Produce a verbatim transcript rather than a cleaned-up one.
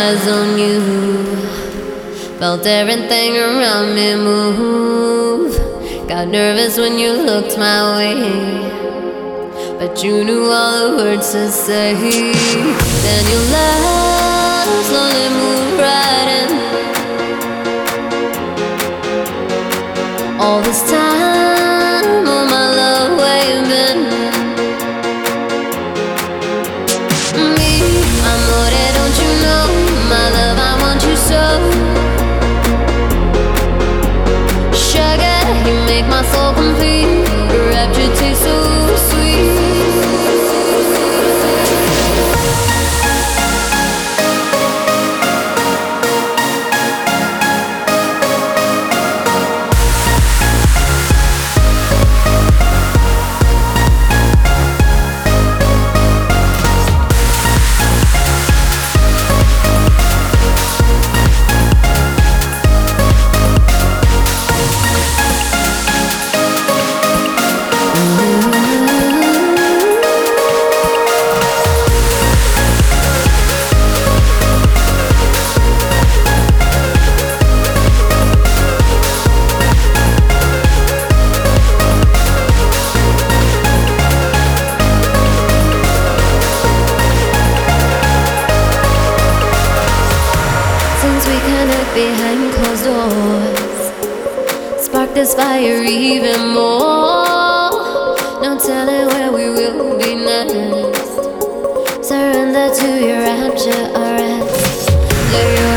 eyes on you. Felt everything around me move. Got nervous when you looked my way, but you knew all the words to say. Then your love slowly moved right in. All this time, oh my love, where you been? Me, amore, don't you know? My love, I want you so. Sugar, you make my soul complete. Rapture tastes so sweet. We connect behind closed doors. Spark this fire even more. No telling where we will be next. Surrender to your rapture, arrest. Let your